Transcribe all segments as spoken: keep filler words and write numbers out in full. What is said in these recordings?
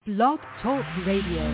Blog Talk Radio.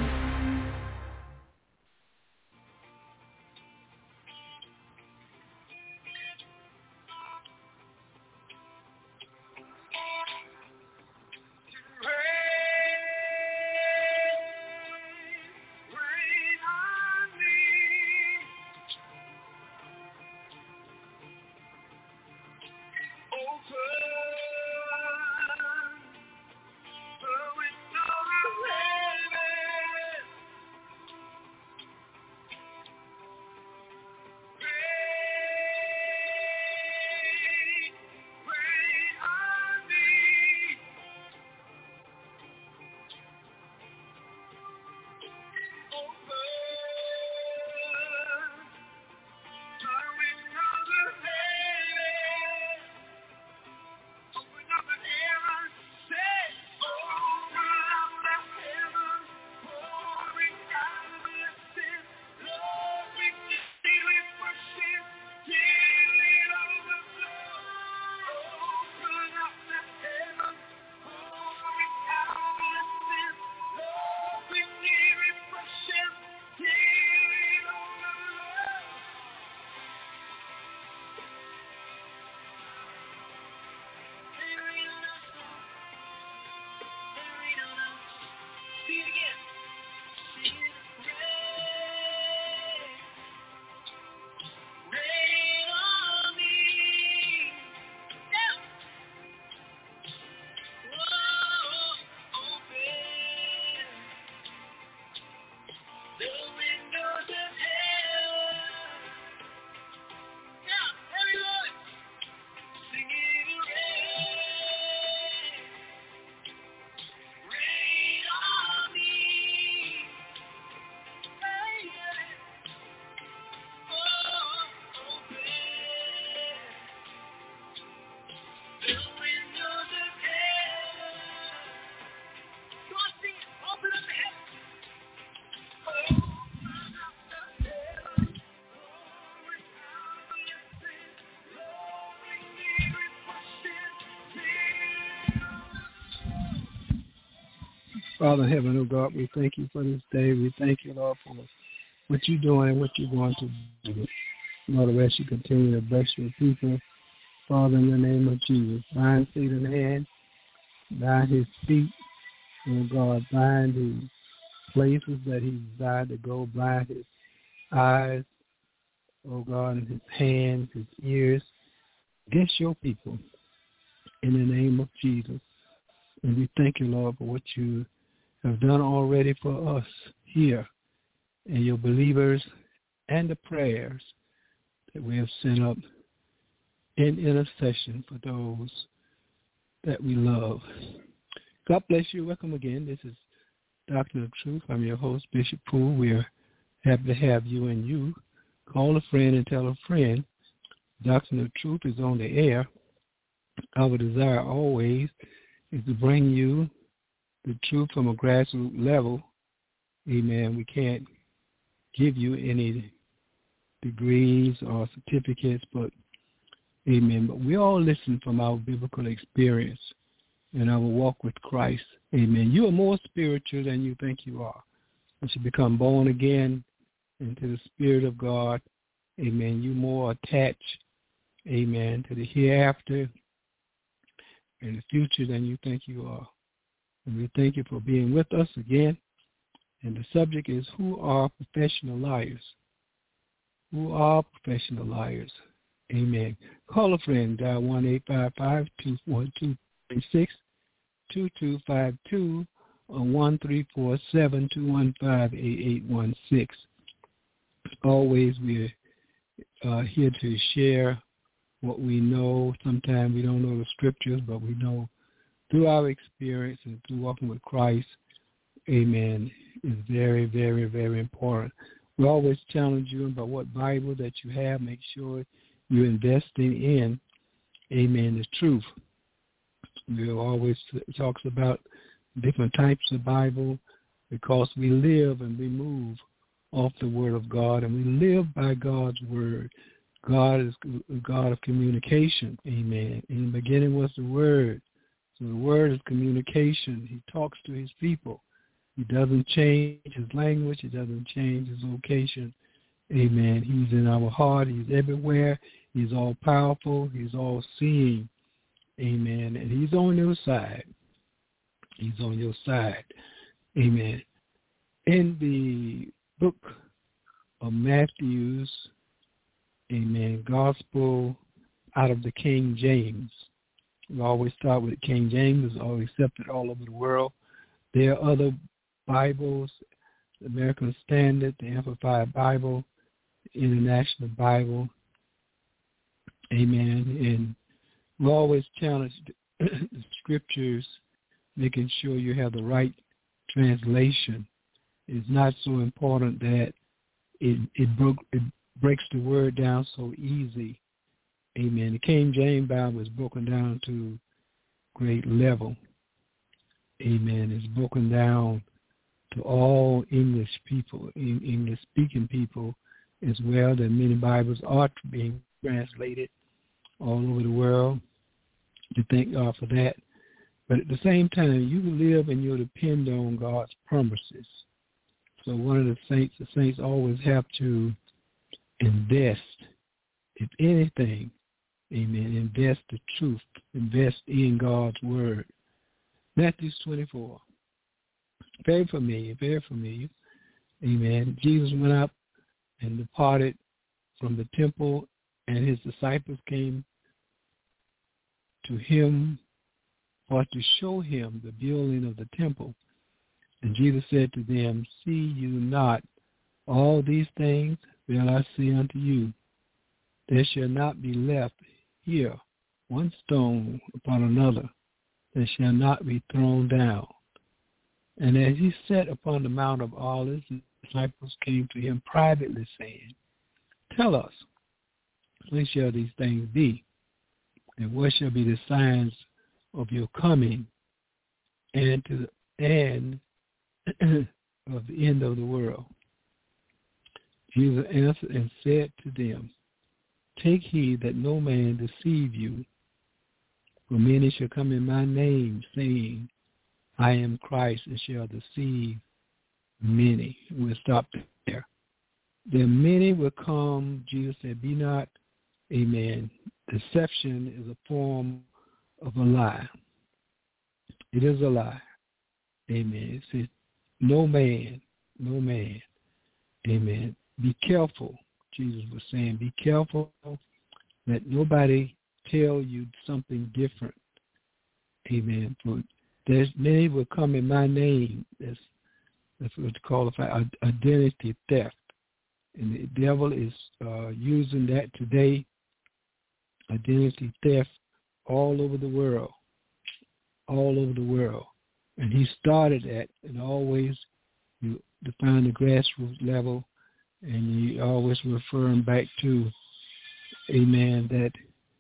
Father in heaven, oh God, we thank you for this day. We thank you, Lord, for what you're doing and what you're going to do. Lord, I ask you continue to bless your people. Father, in the name of Jesus, bind Satan in the hand, bind his feet, oh God, bind his places that he desired to go, bind his eyes, oh God, and his hands, his ears, against your people, in the name of Jesus. And we thank you, Lord, for what you have done already for us here and your believers and the prayers that we have sent up in intercession for those that we love. God bless you. Welcome again. This is Doctor of Truth. I'm your host, Bishop Poole. We are happy to have you and you. Call a friend and tell a friend. Doctor of Truth is on the air. Our desire always is to bring you the truth from a grassroots level. Amen. We can't give you any degrees or certificates, but amen. But we all listen from our biblical experience and our walk with Christ. Amen. You are more spiritual than you think you are. Once you become born again into the Spirit of God, amen, you're more attached, amen, to the hereafter and the future than you think you are. And we thank you for being with us again. And the subject is, who are professional liars? Who are professional liars? Amen. Call a friend, dial one eight five five, two four two, three six two two five two or one three four seven, two one five, eight eight one six. Always we're uh, here to share what we know. Sometimes we don't know the scriptures, but we know through our experience and through walking with Christ, amen, is very, very, very important. We always challenge you about what Bible that you have. Make sure you're investing in, amen, the truth. We always talks about different types of Bible because we live and we move off the Word of God, and we live by God's Word. God is a God of communication, amen. In the beginning was the Word. So the Word is communication. He talks to his people. He doesn't change his language. He doesn't change his location. Amen. He's in our heart. He's everywhere. He's all powerful. He's all seeing. Amen. And he's on your side. He's on your side. Amen. In the book of Matthew's, amen, gospel out of the King James. We always start with King James. It's always accepted all over the world. There are other Bibles, the American Standard, the Amplified Bible, the International Bible. Amen. And we always challenge the scriptures, making sure you have the right translation. It's not so important that it it, broke, it breaks the word down so easy. Amen. The King James Bible is broken down to great level. Amen. It's broken down to all English people, English-speaking people as well. That many Bibles are being translated all over the world. To thank God for that. But at the same time, you live and you depend on God's promises. So one of the saints, the saints always have to invest, if anything, amen, invest the truth, invest in God's word. Matthew twenty-four, very familiar, very familiar, amen. Jesus went up and departed from the temple, and his disciples came to him or to show him the building of the temple. And Jesus said to them, see you not all these things? Well, I say unto you, there shall not be left here one stone upon another that shall not be thrown down. And as he sat upon the Mount of Olives, the disciples came to him privately, saying, tell us, when shall these things be? And what shall be the signs of your coming and to the end of the end of the world? Jesus answered and said to them, take heed that no man deceive you, for many shall come in my name, saying, I am Christ, and shall deceive many. We'll stop there. There many will come, Jesus said, be not, amen. Deception is a form of a lie. It is a lie. Amen. It says, no man, no man. Amen. Be careful, Jesus was saying. Be careful that nobody tell you something different. Amen. For there's many will come in my name. That's, that's what's called identity theft. And the devil is uh, using that today, identity theft, all over the world, all over the world. And he started at, and always you define the grassroots level, and you always referring back to, amen, that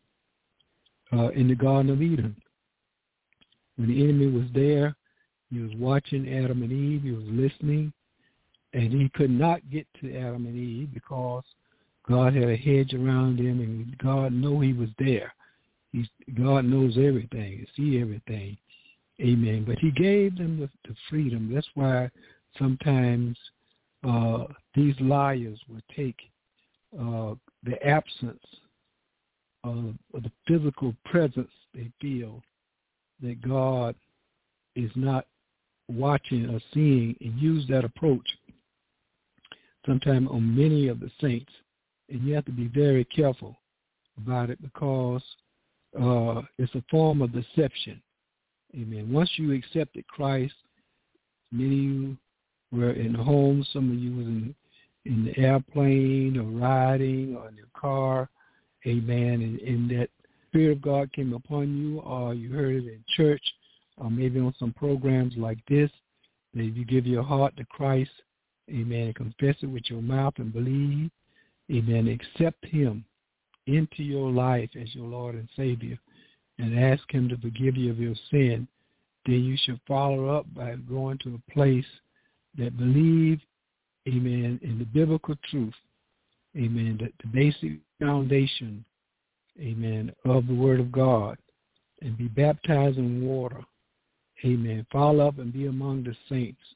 uh, in the Garden of Eden, when the enemy was there, he was watching Adam and Eve, he was listening, and he could not get to Adam and Eve because God had a hedge around him, and God knew he was there. He's, God knows everything, he sees everything. Amen. But he gave them the, the freedom. That's why sometimes uh, these liars will take uh, the absence of, of the physical presence they feel that God is not watching or seeing, and use that approach sometimes on many of the saints. And you have to be very careful about it because uh, it's a form of deception. Amen. Once you accepted Christ, many of you were in the home, some of you was in, in the airplane or riding or in your car. Amen. And, and that Spirit of God came upon you, or you heard it in church, or maybe on some programs like this, that if you give your heart to Christ, amen, and confess it with your mouth and believe, amen, accept him into your life as your Lord and Savior, and ask him to forgive you of your sin, then you should follow up by going to a place that believe, amen, in the biblical truth, amen, that the basic foundation, amen, of the Word of God, and be baptized in water, amen. Follow up and be among the saints,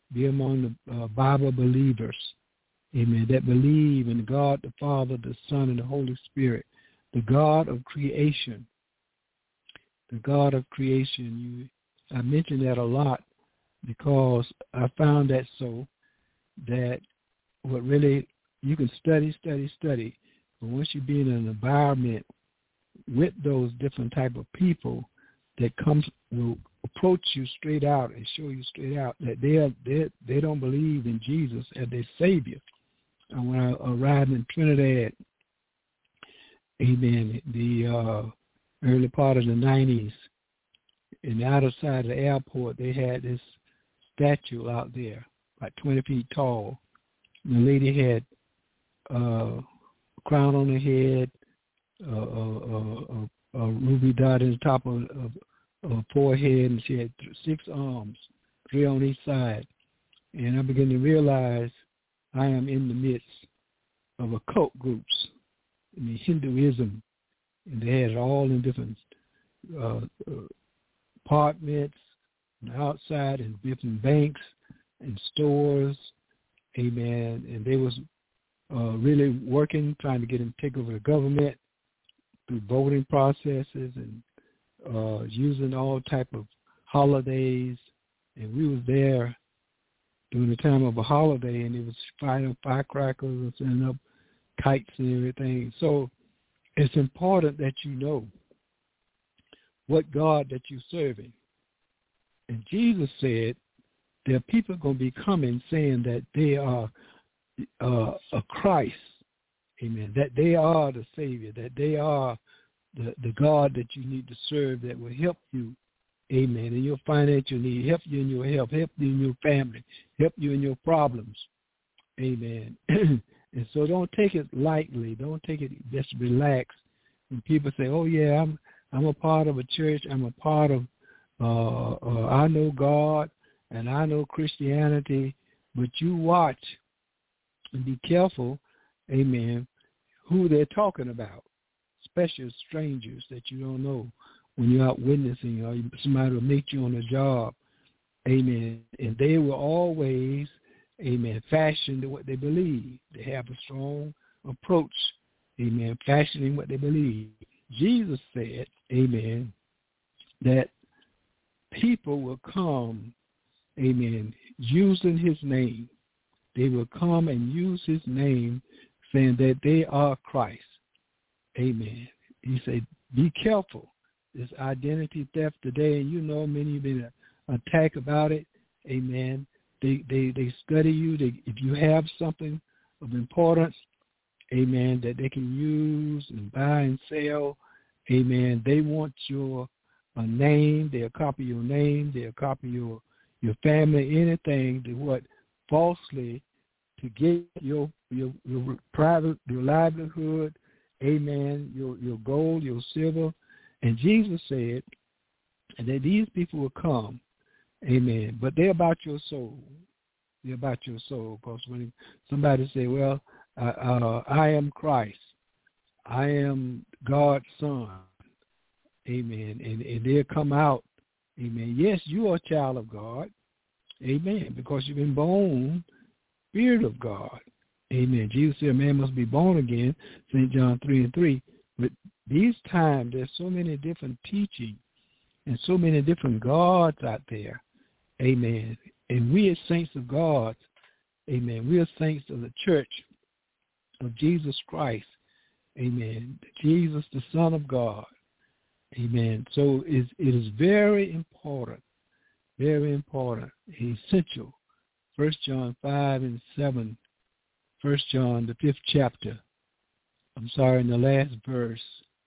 be among the uh, Bible believers, amen, that believe in God the Father, the Son, and the Holy Spirit, the God of creation, the God of creation. You, I mention that a lot because I found that so, that what really, you can study, study, study, but once you be in an environment with those different type of people that comes will approach you straight out and show you straight out that they are, they they don't believe in Jesus as their Savior. And when I arrived in Trinidad, amen, the uh, early part of the nineties, and the outer side of the airport, they had this statue out there, about twenty feet tall. And the lady had uh, a crown on her head, a, a, a, a ruby dot in the top of, of, of her forehead, and she had six arms, three on each side. And I began to realize I am in the midst of occult groups, I mean Hinduism, and they had it all in different uh, uh, apartments, on the outside, and different banks and stores, amen. And they was uh, really working, trying to get them to take over the government through voting processes and uh, using all type of holidays. And we was there during the time of a holiday, and it was firing up firecrackers and setting up kites and everything. So it's important that you know what God that you're serving. And Jesus said there are people going to be coming saying that they are uh, a Christ, amen, that they are the Savior, that they are the, the God that you need to serve that will help you, amen, in your financial need, help you in your health, help you in your family, help you in your problems, amen. And so don't take it lightly. Don't take it, just relax. When people say, oh, yeah, I'm I'm a part of a church, I'm a part of, uh, uh, I know God, and I know Christianity, but you watch and be careful, amen, who they're talking about, especially strangers that you don't know when you're out witnessing, or somebody will meet you on a job, amen, and they will always, amen, fashion to what they believe. They have a strong approach, amen, fashioning what they believe. Jesus said, amen, that people will come, amen, using his name. They will come and use his name, saying that they are Christ. Amen. He said, be careful. This identity theft today, and you know many have been attacked about it. Amen. They they they study you. They, if you have something of importance, amen, that they can use and buy and sell, amen, they want your uh, name. They'll copy your name. They'll copy your your family, anything to what falsely to get your your your private, your livelihood, amen, your your gold, your silver. And Jesus said that these people will come, amen, but they're about your soul. They're about your soul. Because when somebody say, well, uh, uh, I am Christ, I am God's son, amen, and, and they'll come out, amen. Yes, you are a child of God, amen, because you've been born Spirit of God, amen. Jesus said, man must be born again, Saint John three and three. But these times, there's so many different teaching and so many different gods out there, amen. And we as saints of God, amen, we are saints of the church of Jesus Christ, amen, Jesus, the Son of God, amen. So it, it is very important, very important, essential. First John five and seven, First John, the fifth chapter, I'm sorry, in the last verse,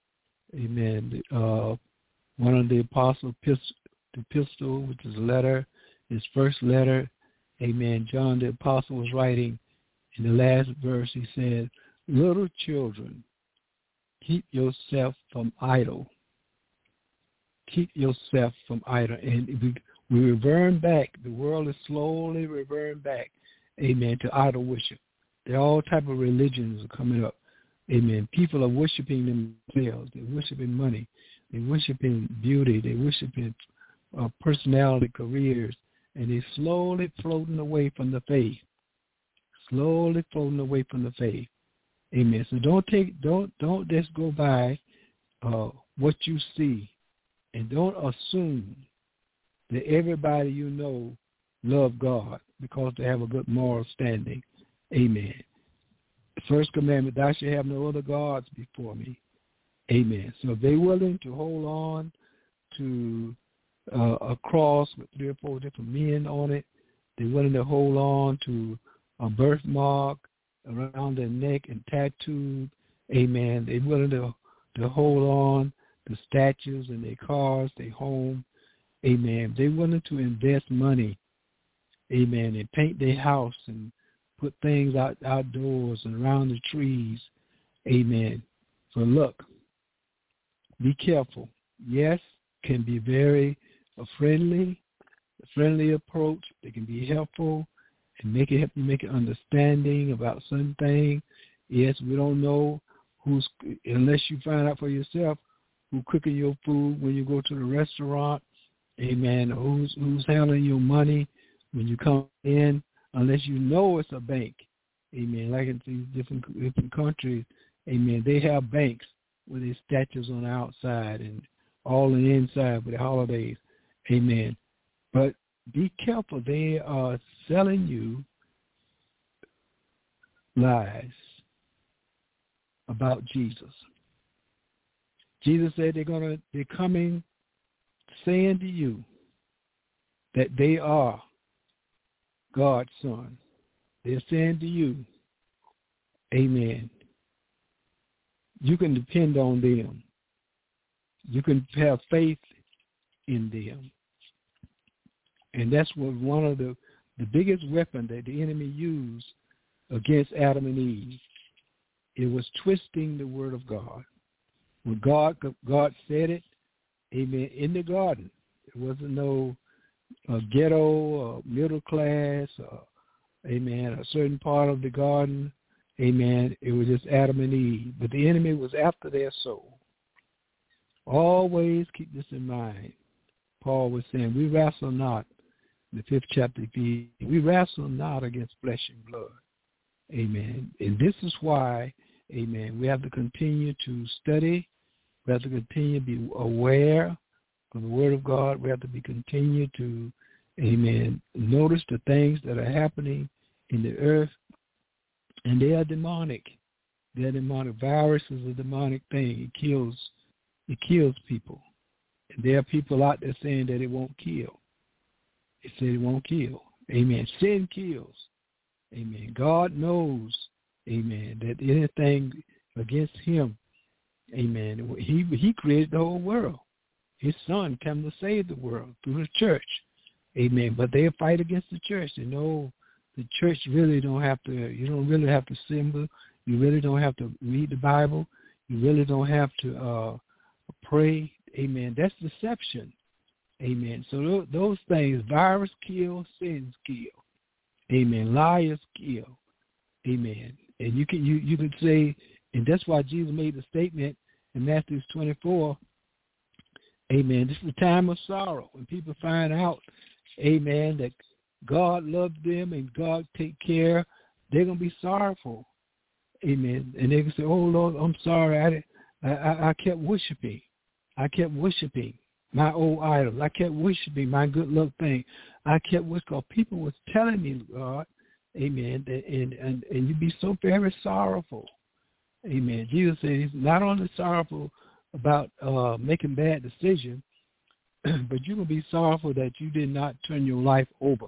amen, uh, one of the apostle epistle, which is a letter, his first letter, amen, John the apostle was writing in the last verse, he said, little children, keep yourself from idle. Keep yourself from idle. And we, we revert back, the world is slowly reverting back, amen, to idol worship. There are all type of religions are coming up. Amen. People are worshiping themselves. They're worshiping money. They're worshiping beauty. They're worshiping uh, personality, careers. and they're slowly floating away from the faith. Slowly floating away from the faith. Amen. So don't take, don't, don't just go by uh, what you see, and don't assume that everybody you know love God because they have a good moral standing. Amen. The first commandment, thou shalt have no other gods before me. Amen. So if they're willing to hold on to uh, a cross with three or four different men on it, they're willing to hold on to a birthmark around their neck and tattooed. Amen. They're willing to, to hold on to statues in their cars, their home. Amen. They're willing to invest money. Amen. And paint their house and put things out outdoors and around the trees. Amen. So look, be careful. Yes, can be very a friendly, a friendly approach. They can be helpful and make it help you make an understanding about something. Yes, we don't know who's, unless you find out for yourself who's cooking your food when you go to the restaurant. Amen. Who's who's handling your money when you come in, unless you know it's a bank. Amen. Like in these different different countries, amen, they have banks with their statues on the outside and all on the inside for the holidays. Amen. But be careful. They are selling you lies about Jesus. Jesus said they're gonna they're coming saying to you that they are God's son. They're saying to you, amen, you can depend on them. You can have faith in them. And that's what one of the, the biggest weapon that the enemy used against Adam and Eve. It was twisting the word of God. When God God said it, amen, in the garden, there wasn't no uh, ghetto or middle class or, amen, a certain part of the garden, amen. It was just Adam and Eve. But the enemy was after their soul. Always keep this in mind. Paul was saying, we wrestle not, in the fifth chapter, we wrestle not against flesh and blood. Amen. And this is why, amen, we have to continue to study. We have to continue to be aware of the word of God. We have to be continue to, amen, notice the things that are happening in the earth. And they are demonic. They are demonic. Virus is a demonic thing. It kills, it kills people. And there are people out there saying that it won't kill. It said it won't kill. Amen. Sin kills. Amen. God knows, amen, that anything against him, amen, he he created the whole world. His son came to save the world through the church. Amen. But they fight against the church. They know the church really don't have to, you don't really have to assemble. You really don't have to read the Bible. You really don't have to uh, pray. Amen. That's deception. Amen. So those, those things, virus kill, sins kill. Amen. Liars kill. Amen. And you can you, you can say, and that's why Jesus made the statement in Matthew twenty-four, amen, this is the time of sorrow. When people find out, amen, that God loves them and God take care, they're going to be sorrowful. Amen. And they can say, oh, Lord, I'm sorry. I, I, I kept worshiping. I kept worshiping my old idols. I kept worshiping my good luck thing. I kept worshiping. People was telling me, God, amen, and, and, and you'd be so very sorrowful. Amen. Jesus said he's not only sorrowful about uh, making bad decisions, but you're going to be sorrowful that you did not turn your life over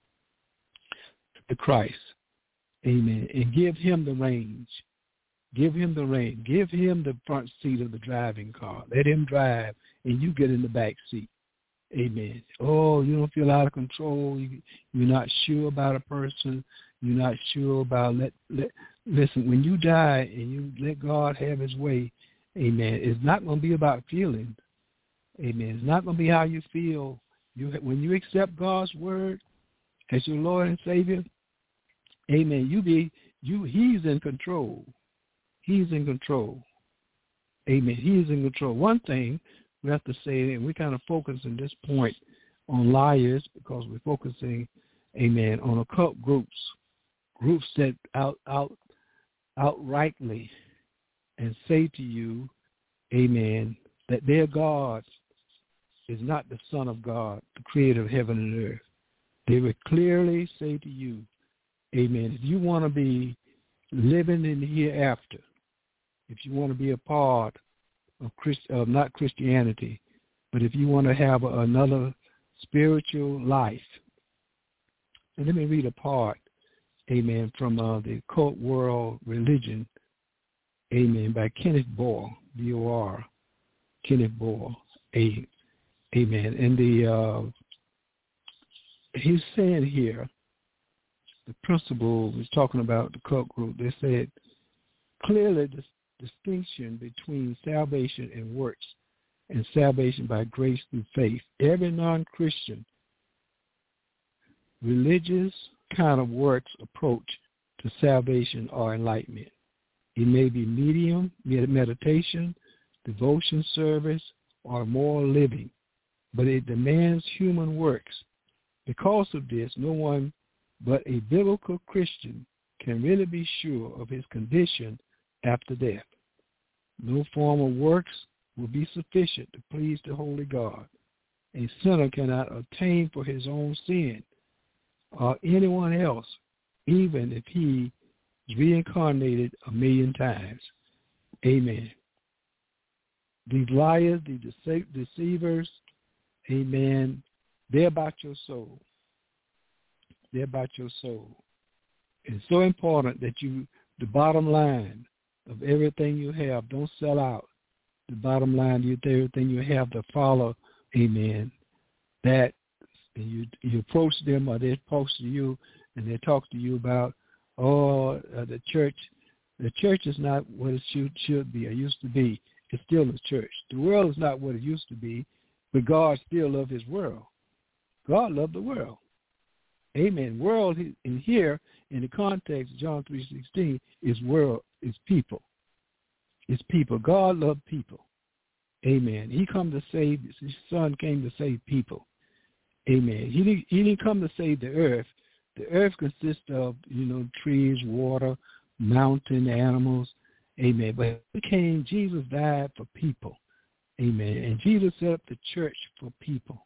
to Christ. Amen. And give him the reins. Give him the reins. Give him the front seat of the driving car. Let him drive, and you get in the back seat. Amen. Oh, you don't feel out of control. You, you're not sure about a person. You're not sure about, let, let, listen, when you die and you let God have his way, amen, it's not going to be about feelings. Amen. It's not going to be how you feel. You, when you accept God's word as your Lord and Savior, amen, you be, you, he's in control. He's in control. Amen. He is in control. One thing we have to say, and we kind of focus on this point on liars because we're focusing, amen, on occult groups, groups that out, out, outrightly and say to you, amen, that their God is not the Son of God, the creator of heaven and earth. They would clearly say to you, amen, if you want to be living in the hereafter, if you want to be a part of Christ, uh, not Christianity, but if you want to have a, another spiritual life. And let me read a part, amen, from uh, the Occult World Religion, amen, by Kenneth Boyle, B O R, Kenneth Boyle, a, amen. And the uh, he's saying here, the principle was talking about the cult group. They said clearly the distinction between salvation and works and salvation by grace through faith. Every non-Christian religious kind of works approach to salvation or enlightenment. It may be medium, meditation, devotion service, or moral living, but it demands human works. Because of this, no one but a biblical Christian can really be sure of his condition after death. No form of works will be sufficient to please the holy God. A sinner cannot attain for his own sin or anyone else, even if he is reincarnated a million times. Amen. These liars, these dece- deceivers, amen, they're about your soul. They're about your soul. It's so important that you, the bottom line of everything you have, don't sell out. The bottom line, you everything you have to follow, amen, that and you you approach them or they approach to you and they talk to you about, oh, uh, the church, the church is not what it should, should be or used to be. It's still a church. The world is not what it used to be, but God still loved his world. God loved the world. Amen. World in here, in the context of John three sixteen, is world, is people. It's people. God loved people. Amen. He come to save, his son came to save people. Amen. He didn't, he didn't come to save the earth. The earth consists of, you know, trees, water, mountain, animals. Amen. But he came, Jesus died for people. Amen. And Jesus set up the church for people.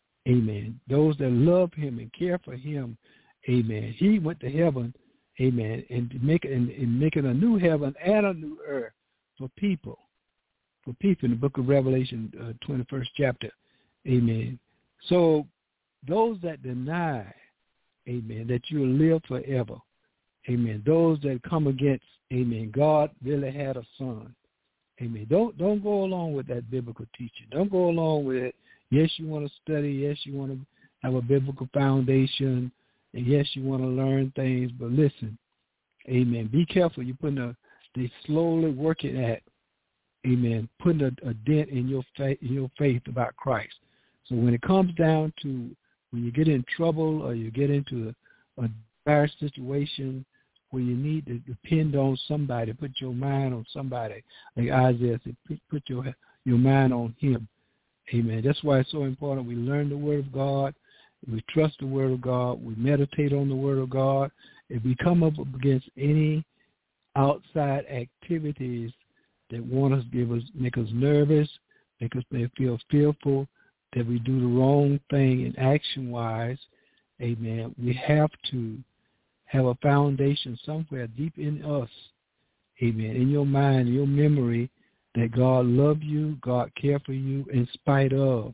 Amen. Those that love him and care for him. Amen. He went to heaven. Amen. And make and, and making a new heaven and a new earth for people. For people in the book of Revelation, uh, twenty-first chapter. Amen. So those that deny, amen, that you'll live forever. Amen. Those that come against, amen, God really had a son. Amen. Don't don't go along with that biblical teaching. Don't go along with it. Yes, you want to study. Yes, you want to have a biblical foundation. And yes, you want to learn things. But listen, amen, be careful. You're putting a, they slowly working at, amen, putting a, a dent in your faith, in your faith about Christ. So when it comes down to when you get in trouble or you get into a, a dire situation where you need to depend on somebody, put your mind on somebody, like Isaiah said, put, put your your mind on him. Amen. That's why it's so important we learn the Word of God, we trust the Word of God, we meditate on the Word of God. If we come up against any outside activities that want us, give us, make us nervous, make us feel fearful, that we do the wrong thing in action-wise, amen, we have to have a foundation somewhere deep in us, amen, in your mind, in your memory, that God love you, God care for you in spite of,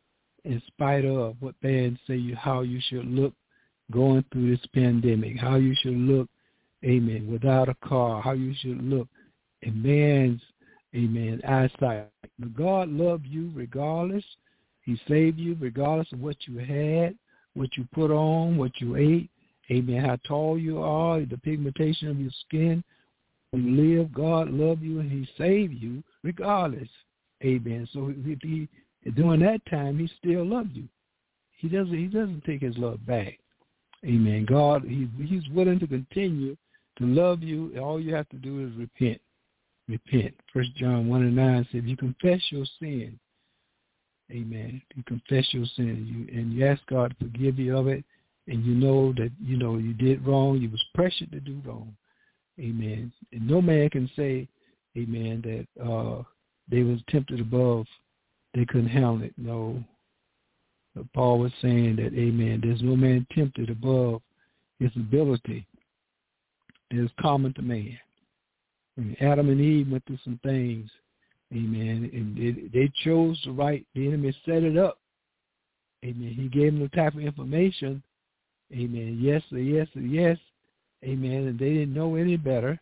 in spite of what man say you, how you should look going through this pandemic, how you should look, amen, without a car, how you should look in man's, amen, eyesight. But God loved you regardless. He saved you regardless of what you had, what you put on, what you ate, amen, how tall you are, the pigmentation of your skin. When you live, God loved you and he saved you regardless. Amen. So if he, during that time, he still loved you. He doesn't he doesn't take his love back. Amen. God, he, he's willing to continue to love you. All you have to do is repent. Repent. First John one and nine says, if you confess your sin, Amen. You confess your sin and you, and you ask God to forgive you of it, and you know that, you know, you did wrong. You was pressured to do wrong. Amen. And no man can say, amen, that uh, they was tempted above, they couldn't handle it. No. But Paul was saying that, amen, there's no man tempted above his ability. It is common to man. And Adam and Eve went through some things, amen, and they, they chose the right. The enemy set it up. Amen. He gave them the type of information, amen, yes or yes or yes, amen, and they didn't know any better.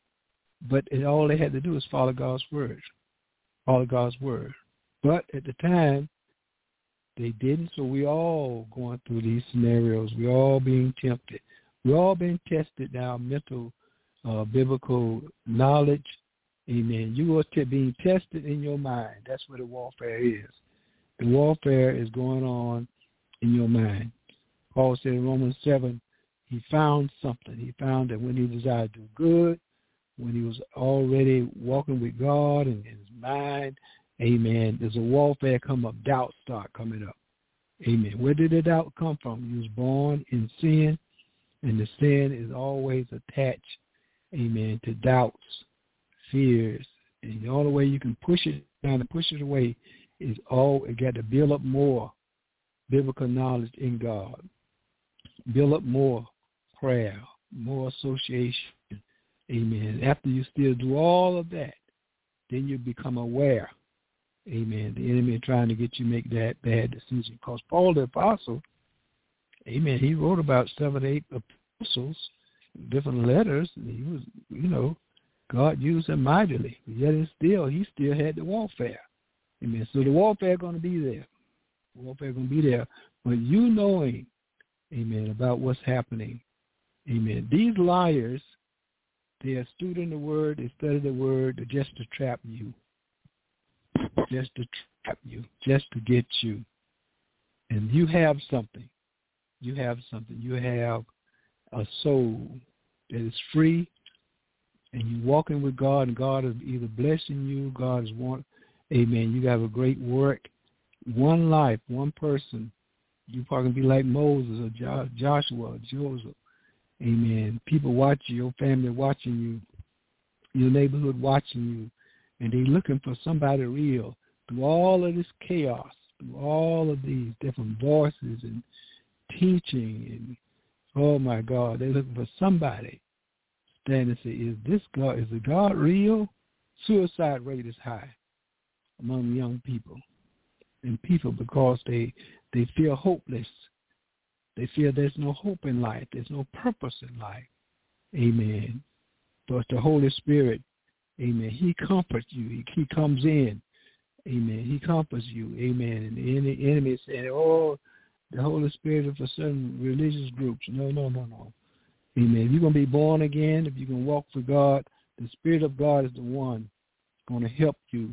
But it, all they had to do was follow God's word, follow God's word. But at the time, they didn't, so we all going through these scenarios. We all being tempted. We all being tested now, mental, uh, biblical knowledge. Amen. You are t- being tested in your mind. That's what the warfare is. The warfare is going on in your mind. Paul said in Romans seven, he found something. He found that when he desired to do good, when he was already walking with God and in his mind, amen, there's a warfare come up. Doubt start coming up. Amen. Where did the doubt come from? He was born in sin, and the sin is always attached, amen, to doubts, fears. And the only way you can push it down and push it away is all, it got to build up more biblical knowledge in God. Build up more prayer, more association. Amen. After you still do all of that, then you become aware. Amen. The enemy is trying to get you to make that bad decision. Because Paul the Apostle, amen, he wrote about seven, eight epistles, different letters. And he was, you know, God used him mightily. Yet and still, he still had the warfare. Amen. So the warfare is going to be there. The warfare is going to be there. But you knowing, amen, about what's happening, amen. These liars, they are astute in the word. They study the word just to trap you. Just to trap you, just to get you. And you have something. You have something. You have a soul that is free, and you're walking with God, and God is either blessing you, God is want, amen, you have a great work. One life, one person. You probably be like Moses or jo- Joshua or Joseph. Amen. People watching, your family watching you, your neighborhood watching you. And they're looking for somebody real through all of this chaos, through all of these different voices and teaching. And, oh, my God, they're looking for somebody stand and say, is this God, is the God real? Suicide rate is high among young people. And people, because they, they feel hopeless. They feel there's no hope in life. There's no purpose in life. Amen. But the Holy Spirit, amen, he comforts you. He, he comes in. Amen. He comforts you. Amen. And the enemy, enemy is saying, oh, the Holy Spirit is for certain religious groups. No, no, no, no. Amen. If you're going to be born again, if you're going to walk for God, the Spirit of God is the one going to help you.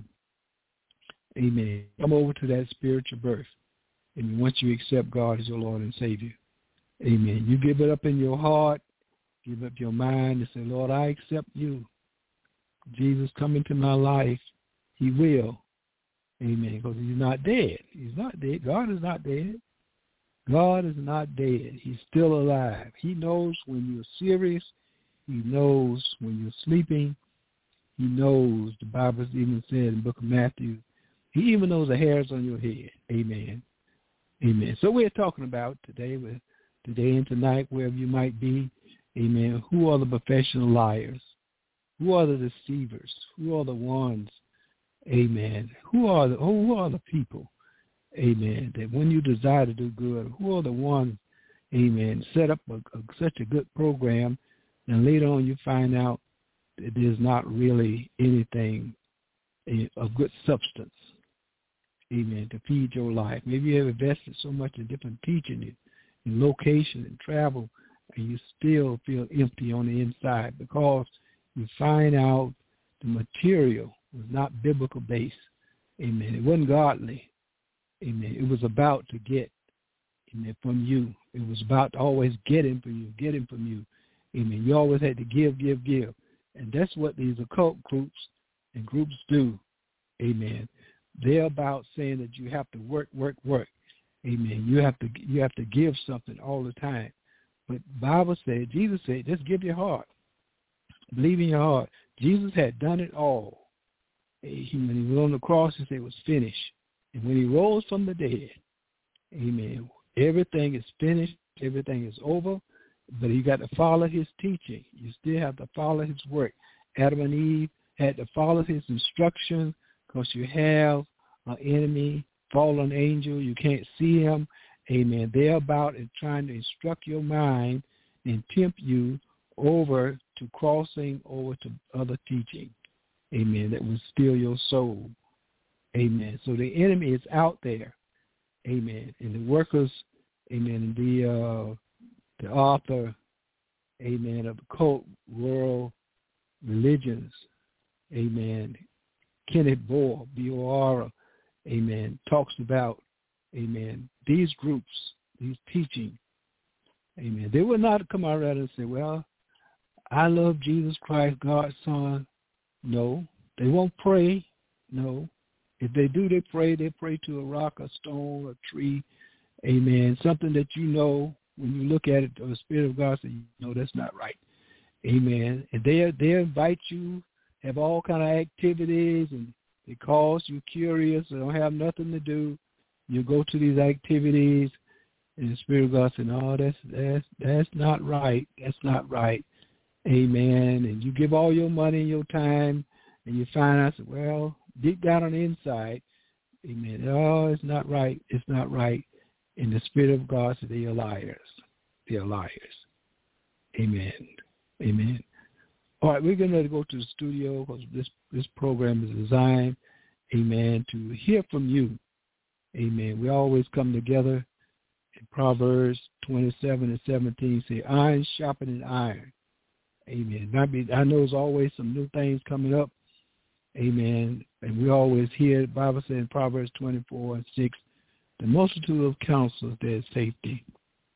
Amen. Come over to that spiritual birth. And once you accept God as your Lord and Savior, amen. You give it up in your heart, give up your mind and say, Lord, I accept you. Jesus, come into my life. He will. Amen. Because he's not dead. He's not dead. God is not dead. God is not dead. He's still alive. He knows when you're serious. He knows when you're sleeping. He knows, the Bible even said in the book of Matthew, he even knows the hairs on your head. Amen. Amen. So we're talking about today, with today and tonight, wherever you might be, amen, who are the professional liars? Who are the deceivers? Who are the ones, amen, who are the, who are the people, amen, that when you desire to do good, who are the ones, amen, set up a, a, such a good program, and later on you find out that there's not really anything of good substance, amen, to feed your life. Maybe you have invested so much in different teaching and, and location and travel, and you still feel empty on the inside because you find out the material was not biblical based. Amen. It wasn't godly. Amen. It was about to get, amen, from you. It was about to always getting from you, getting from you. Amen. You always had to give, give, give. And that's what these occult groups and groups do. Amen. They're about saying that you have to work, work, work. Amen. You have to you have to give something all the time. But the Bible said, Jesus said, just give your heart. Believe in your heart. Jesus had done it all. He, when he was on the cross, he said it was finished. And when he rose from the dead, amen, everything is finished. Everything is over. But you got to follow his teaching. You still have to follow his work. Adam and Eve had to follow his instructions because you have an enemy, fallen angel. You can't see him. Amen. They're about and trying to instruct your mind and tempt you over to crossing over to other teaching. Amen. That will steal your soul. Amen. So the enemy is out there. Amen. And the workers, amen, the uh, the author, amen, of the cult world religions, amen, Kenneth Bohr, B O R, amen, talks about, amen, these groups, these teaching, amen. They will not come out and say, well, I love Jesus Christ, God's Son. No. They won't pray. No. If they do, they pray. They pray to a rock, a stone, a tree, amen, something that you know, when you look at it, the Spirit of God says, you know, that's not right. Amen. And they they invite you, have all kind of activities, and because you're curious and don't have nothing to do, you go to these activities, and the Spirit of God says, no, that's that's that's not right. That's not right. Amen. And you give all your money and your time, and you find out, well, deep down on the inside, amen, oh, it's not right. It's not right. And the Spirit of God said, they are liars. They are liars. Amen. Amen. All right, we're going to go to the studio because this, this program is designed, amen, to hear from you. Amen. We always come together in Proverbs twenty-seven and seventeen, say, iron sharpening iron. Amen. I, mean, I know there's always some new things coming up. Amen. And we always hear the Bible says in Proverbs twenty-four and six, the multitude of counselors, there is safety.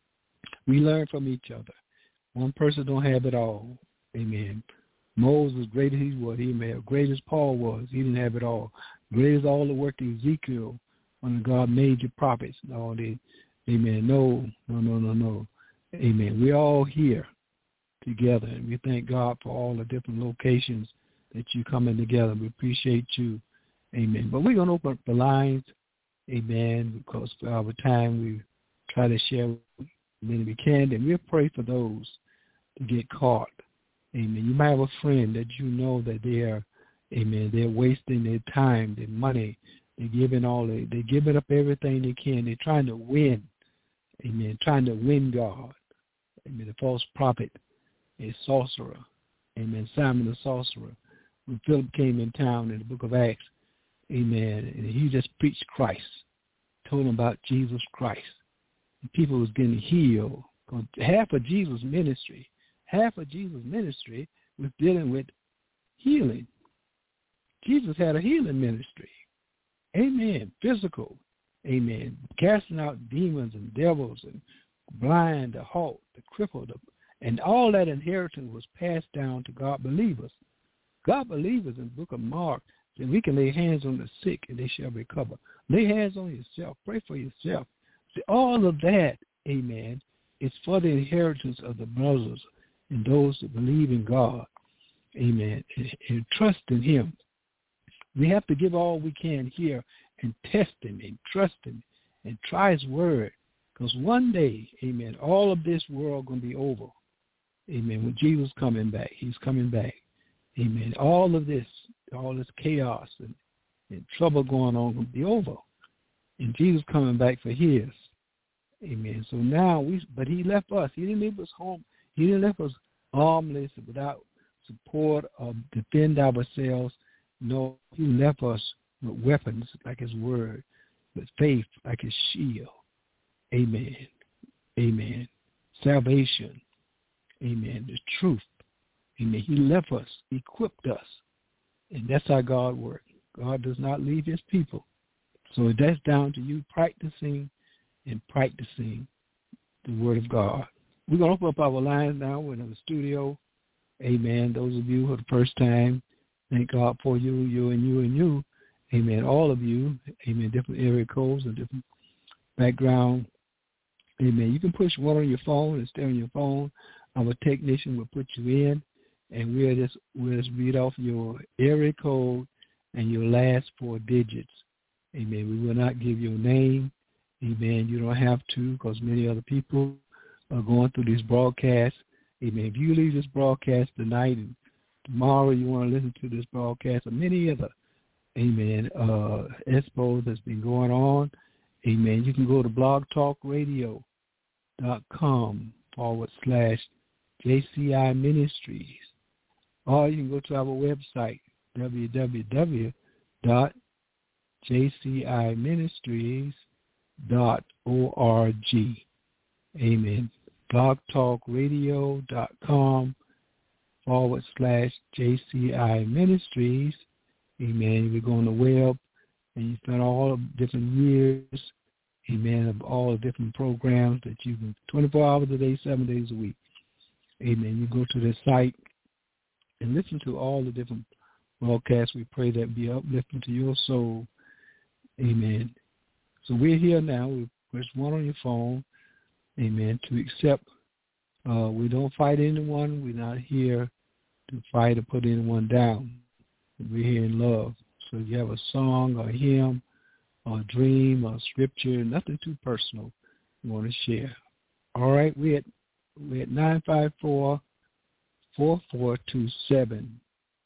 We learn from each other. One person don't have it all. Amen. Moses, great as he was, he may have, great as Paul was, he didn't have it all. Great as all the work of Ezekiel, when God made the prophets, all the, amen. No, no, no, no, no. Amen. We're all here together, and we thank God for all the different locations that you coming together. We appreciate you. Amen. But we're going to open up the lines. Amen. Because for our time, we try to share as many we can, and we'll pray for those to get caught. Amen. You might have a friend that you know that they are, amen, they're wasting their time, their money. They're giving all they, they're giving up everything they can. They're trying to win. Amen. Trying to win God. Amen. The false prophet, a sorcerer. Amen. Simon the sorcerer. When Philip came in town in the book of Acts, amen, and he just preached Christ, told them about Jesus Christ. And people was getting healed. Half of Jesus' ministry, half of Jesus' ministry was dealing with healing. Jesus had a healing ministry. Amen. Physical. Amen. Casting out demons and devils and blind, the halt, the crippled, and all that inheritance was passed down to God believers. God believers in the book of Mark, and we can lay hands on the sick and they shall recover. Lay hands on yourself. Pray for yourself. See, all of that, amen, is for the inheritance of the brothers and those that believe in God, amen, and, and trust in him. We have to give all we can here and test him and trust him and try his word, because one day, amen, all of this world going to be over. Amen. When Jesus coming back, he's coming back. Amen. All of this, all this chaos and, and trouble going on will be over. And Jesus coming back for his. Amen. So now we, but he left us. He didn't leave us home. He didn't leave us armless without support or defend ourselves. No, he left us with weapons like his word, with faith like his shield. Amen. Amen. Salvation. Amen. The truth. Amen. He left us, equipped us. And that's how God works. God does not leave his people. So that's down to you practicing and practicing the word of God. We're going to open up our lines now. We're in the studio. Amen. Those of you who are the first time, thank God for you, you and you and you. amen, all of you, amen, different area codes and different background, amen. You can push one on your phone and stay on your phone. Our technician will put you in, and we'll just, we'll just read off your area code and your last four digits. Amen. We will not give your name. Amen. You don't have to, because many other people are going through this broadcast. Amen. If you leave this broadcast tonight and tomorrow you want to listen to this broadcast or many other, amen, uh, expos that's been going on, amen, you can go to blogtalkradio.com forward slash JCI Ministries. Or you can go to our website, w w w dot j c i ministries dot org. Amen. blogtalkradio.com forward slash JCI Ministries. Amen. We go on the web and you spend all the different years, amen, of all the different programs that you can, twenty-four hours a day, seven days a week. Amen. You go to the site and listen to all the different broadcasts. We pray that be uplifting to your soul. Amen. So we're here now. We press one on your phone, amen, to accept. Uh, we don't fight anyone. We're not here to fight or put anyone down. We're here in love. So if you have a song or a hymn or a dream or a scripture, nothing too personal you want to share. All right, we're at, we're at nine five four, four four two seven.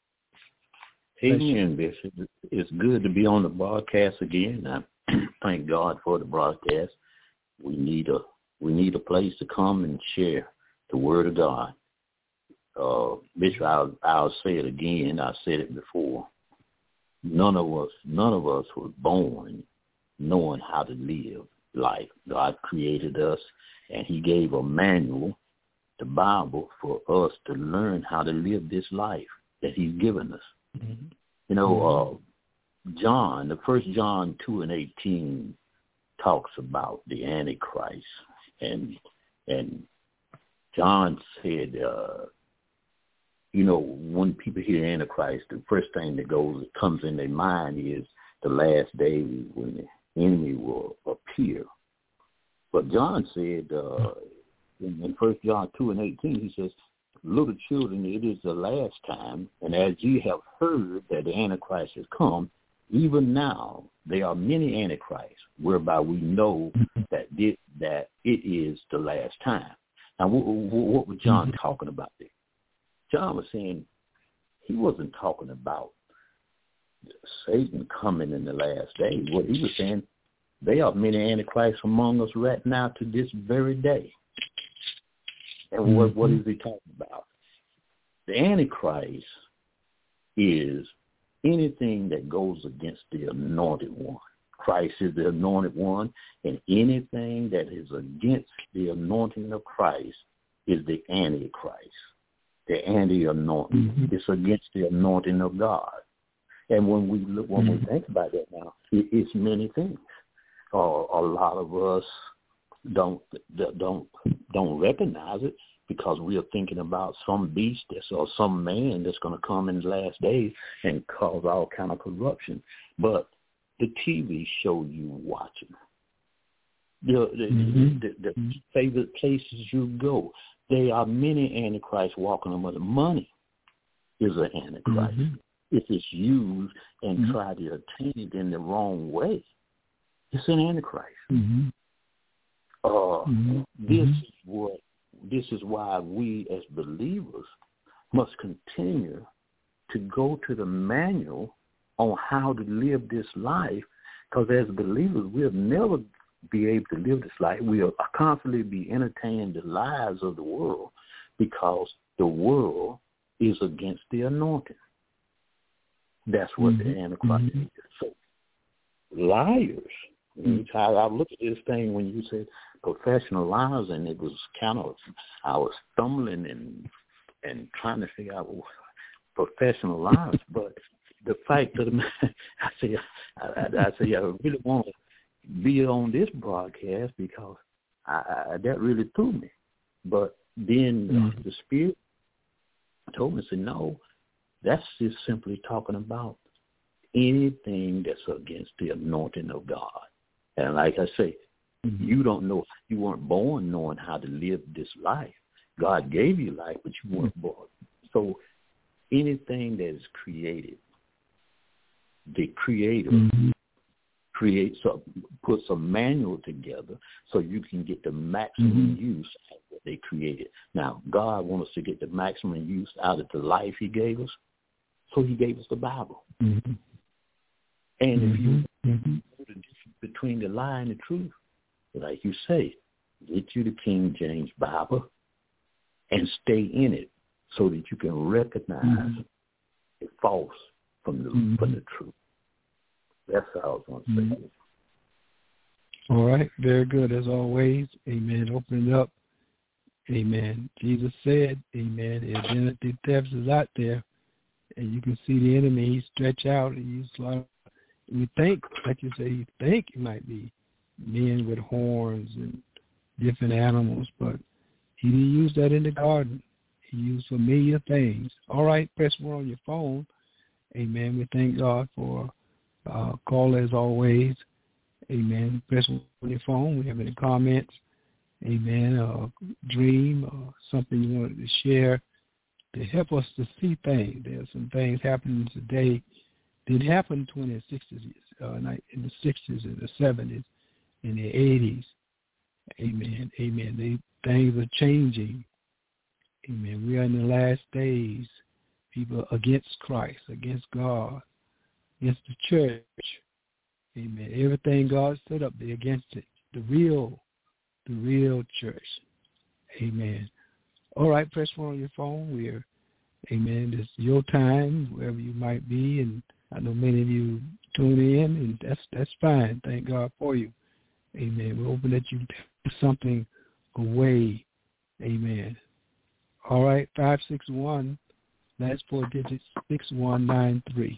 Amen, Bishop. It's good to be on the broadcast again. I thank God for the broadcast. We need a we need a place to come and share the Word of God. Uh, Bishop, I'll, I'll say it again. I said it before. None of us, none of us were born knowing how to live life. God created us, and He gave a manual, the Bible, for us to learn how to live this life that He's given us. Mm-hmm. You know, uh, John, the first John two and eighteen talks about the Antichrist, and and John said, uh, you know, when people hear Antichrist, the first thing that goes that comes in their mind is the last day when the enemy will appear. But John said uh, in, in First John two and eighteen, he says, little children, it is the last time, and as ye have heard that the Antichrist has come, even now there are many Antichrists, whereby we know that it, that it is the last time. Now, what, what was John talking about there? John was saying he wasn't talking about Satan coming in the last day. What he was saying, there are many Antichrists among us right now to this very day. And what, what is he talking about? The Antichrist is anything that goes against the anointed one. Christ is the anointed one, and anything that is against the anointing of Christ is the Antichrist, the anti-anointing. Mm-hmm. It's against the anointing of God. And when we look, when mm-hmm. we think about that now, it, it's many things. Uh, a lot of us don't don't don't recognize it, because we are thinking about some beast that's, or some man that's going to come in the last days and cause all kind of corruption. But the T V show you watching, the the, mm-hmm. the, the, the favorite places you go, there are many Antichrists walking among. Money is an Antichrist. Mm-hmm. If it's used and mm-hmm. try to attain it in the wrong way, it's an Antichrist. Mm-hmm. Uh, mm-hmm. This is what. This is why we as believers must continue to go to the manual on how to live this life, because as believers, we'll never be able to live this life. We'll constantly be entertaining the lies of the world, because the world is against the anointing. That's what mm-hmm. the Antichrist mm-hmm. is. So liars. Mm-hmm. I, I looked at this thing when you said professional liars, and it was kind of, I was stumbling and and trying to figure out professional liars. But the fact of the matter, I say, I, I, I say, I really want to be on this broadcast, because I, I, that really threw me. But then mm-hmm. the Spirit told me, said, no, that's just simply talking about anything that's against the anointing of God. And like I say, mm-hmm. you don't know, you weren't born knowing how to live this life. God gave you life, but you weren't born. So anything that is created, the Creator mm-hmm. creates, a, puts a manual together so you can get the maximum mm-hmm. use out of what they created. Now, God wants us to get the maximum use out of the life he gave us, so he gave us the Bible. Mm-hmm. And mm-hmm. if you mm-hmm. know the difference between the lie and the truth, like you say, get you the King James Bible and stay in it so that you can recognize mm-hmm. the false from the, mm-hmm. from the truth. That's how I was going to say mm-hmm. it. All right. Very good. As always, amen. Open it up. Amen. Jesus said, amen, the identity theft is out there, and you can see the enemy. He stretch out and you slaughter. You think, like you say, you think it might be men with horns and different animals, but he didn't use that in the garden. He used familiar things. All right, press one on your phone. Amen. We thank God for uh, call as always. Amen. Press one on your phone. We have any comments. Amen. A dream or something you wanted to share to help us to see things. There's some things happening today that happened in the sixties, uh, in the sixties and the seventies, in the eighties. Amen. Amen. They, things are changing. Amen. We are in the last days. People against Christ, against God, against the church. Amen. Everything God set up, they're against it. The real, the real church. Amen. All right, press one on your phone. We're, amen, this is your time, wherever you might be, and I know many of you tune in, and that's that's fine. Thank God for you. Amen. We're hoping that you take something away. Amen. All right, five six one, last four digits, six one nine three.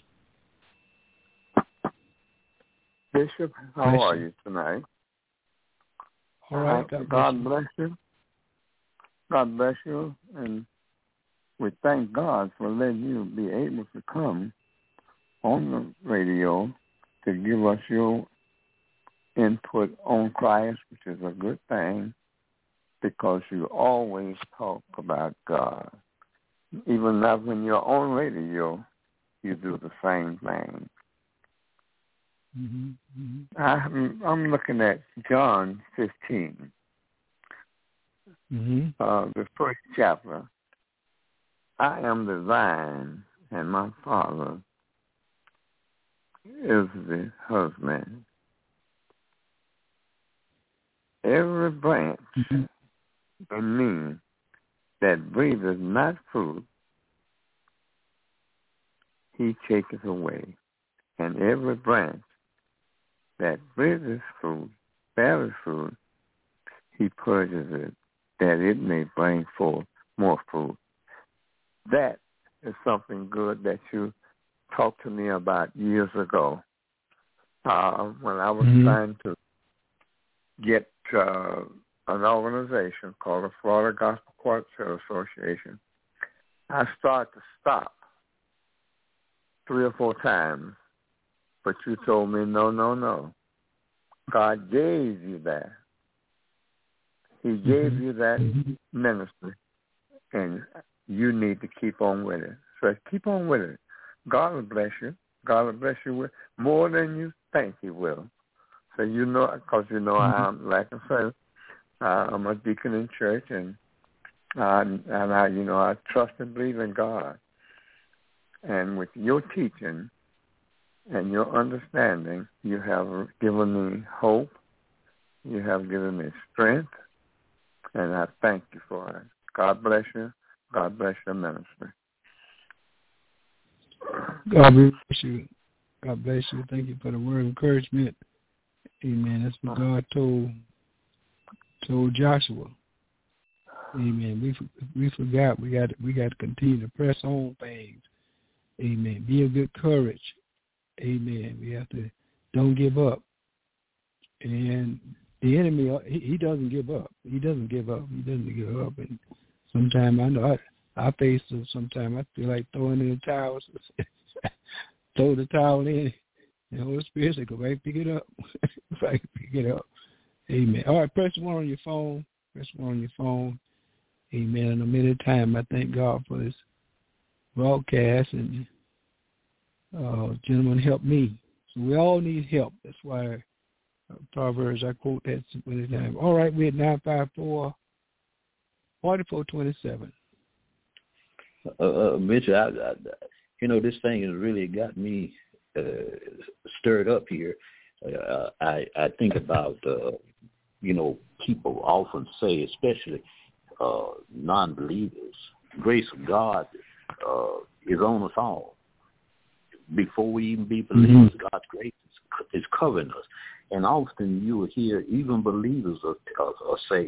Bishop, how Bishop. are you tonight? All right, God, God, bless, bless you. you. God bless you, and we thank God for letting you be able to come on the radio to give us your input on Christ, which is a good thing, because you always talk about God. Even now when you're on radio, you do the same thing. Mm-hmm, mm-hmm. I'm, I'm looking at John fifteen, mm-hmm. uh, the first chapter. I am the vine, and my Father is the husband. Every branch mm-hmm. in me that breatheth not fruit, he taketh away. And every branch that breatheth fruit, beareth fruit, he purges it, that it may bring forth more fruit. That is something good that you talked to me about years ago uh, when I was mm-hmm. trying to get uh, an organization called the Florida Gospel Quartet Association. I started to stop three or four times, but you told me, no, no, no. God gave you that. He gave mm-hmm. you that mm-hmm. ministry, and you need to keep on with it. So keep on with it. God will bless you. God will bless you with more than you think he will. So you know, because you know, mm-hmm. I'm, like I said, uh, I'm a deacon in church, and uh, and I, you know, I trust and believe in God. And with your teaching and your understanding, you have given me hope. You have given me strength, and I thank you for it. God bless you. God bless your ministry. God bless you. God bless you. Thank you for the word of encouragement. Amen. That's what God told told Joshua. Amen. We we forgot. We got we got to continue to press on things. Amen. Be of good courage. Amen. We have to don't give up. And the enemy, he, he doesn't give up. He doesn't give up. He doesn't give up. And sometimes I know I I face it. Sometimes I feel like throwing in the towels. throw the towel in. And the Holy Spirit said, go right pick it up. Right pick it up. Amen. All right, press one on your phone. Press one on your phone. Amen. And a minute time, I thank God for this broadcast. And uh, gentlemen, help me. So we all need help. That's why uh, Proverbs, I quote that many times. All right, we're at nine five four, four four two seven. Uh, uh, Mitchell, I, I, you know, this thing has really got me uh, stirred up here. Uh, I, I think about, uh, you know, people often say, especially uh, non-believers, grace of God uh, is on us all. Before we even be believers, mm-hmm. God's grace is, is covering us. And often you will hear even believers will, will say,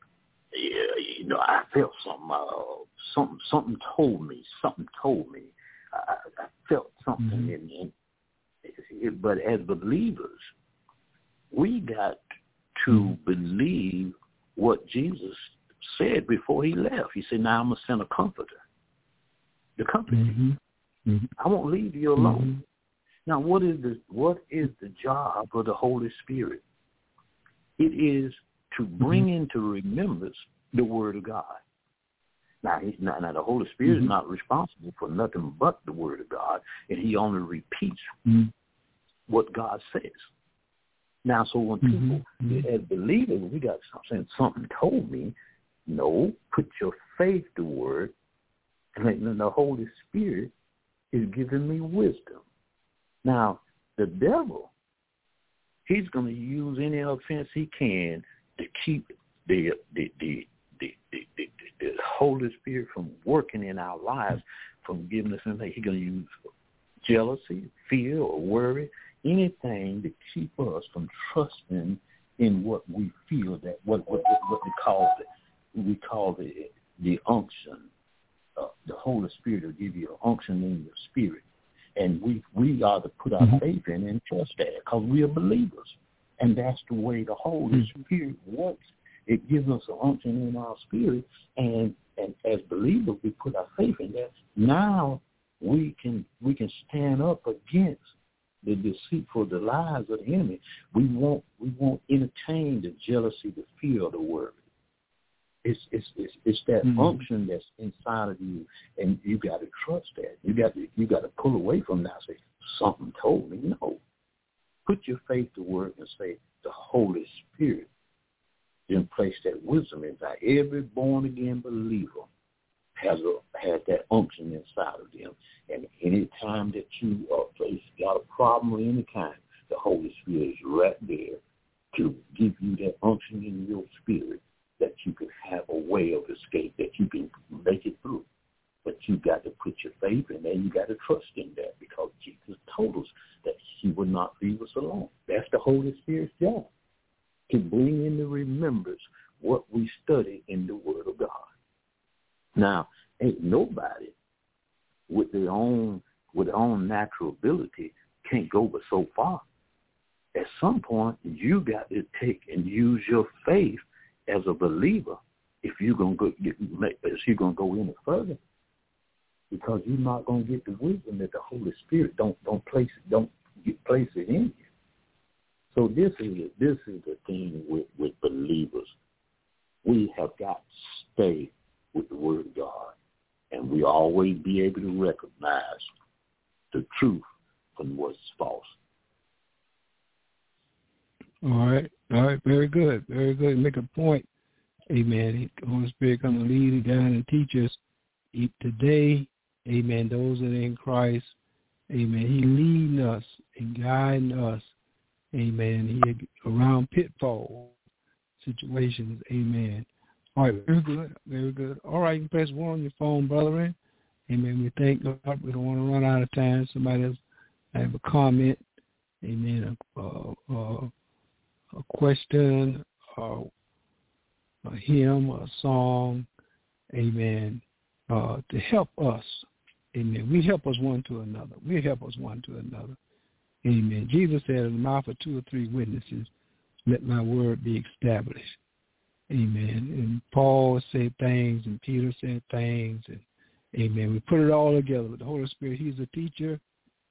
yeah, you know, I felt something, uh, something, something told me, something told me. I, I felt something. Mm-hmm. in, in it, but as believers, we got to believe what Jesus said before he left. He said, now I'm going to send a comforter. The comforter. Mm-hmm. Mm-hmm. I won't leave you alone. Mm-hmm. Now, what is the what is the job of the Holy Spirit? It is to bring mm-hmm. into remembrance the Word of God. Now, he's not, now the Holy Spirit mm-hmm. is not responsible for nothing but the Word of God, and he only repeats mm-hmm. what God says. Now, so when people, mm-hmm. as believers, we got saying something told me, no, put your faith to work, and then the Holy Spirit is giving me wisdom. Now, the devil, he's going to use any offense he can to keep the the the the, the, the, the Holy Spirit from working in our lives, from giving us anything. He's going to use jealousy, fear, or worry, anything to keep us from trusting in what we feel that what what what we call the we call the the unction. Uh, the Holy Spirit will give you an unction in your spirit. And we we are to put our mm-hmm. faith in and trust that because we are believers. And that's the way the Holy mm-hmm. Spirit works. It gives us an unction in our spirit. And, and as believers, we put our faith in that. Now we can we can stand up against the deceitful, the lies of the enemy. We won't we won't entertain the jealousy, the fear of the world. It's it's it's it's that mm-hmm. unction that's inside of you, and you got to trust that. You got to you got to pull away from that. Say something told me. No, put your faith to work and say the Holy Spirit then place that wisdom inside. Every born again believer has a has that unction inside of them, and any time that you are faced got a problem of any kind, the Holy Spirit is right there to give you that unction in your spirit, that you can have a way of escape, that you can make it through. But you got to put your faith in that. You got to trust in that because Jesus told us that he would not leave us alone. That's the Holy Spirit's job, to bring into remembrance what we study in the Word of God. Now, ain't nobody with their own with their own natural ability can't go but so far. At some point, you got to take and use your faith as a believer, if you're gonna go, if you're gonna go any further, because you're not gonna get the wisdom that the Holy Spirit don't don't place it, don't get place it in you. So this is this is the thing with, with believers. We have got to stay with the Word of God, and we always be able to recognize the truth from what's false. All right, all right, very good, very good. Make a point, amen. The Holy Spirit come to lead, guide, and teach us today, amen. Those that are in Christ, amen. He leading us and guiding us, amen. He around pitfall situations, amen. All right, very good, very good. All right, you can press one on your phone, brethren. Amen. We thank God. We don't want to run out of time. Somebody else have a comment, amen. Uh, uh, a question, uh, a hymn, a song, amen, uh, to help us, amen. We help us one to another. We help us one to another, amen. Jesus said, in the mouth of two or three witnesses, let my word be established, amen. And Paul said things, and Peter said things, and amen. We put it all together with the Holy Spirit. He's a teacher,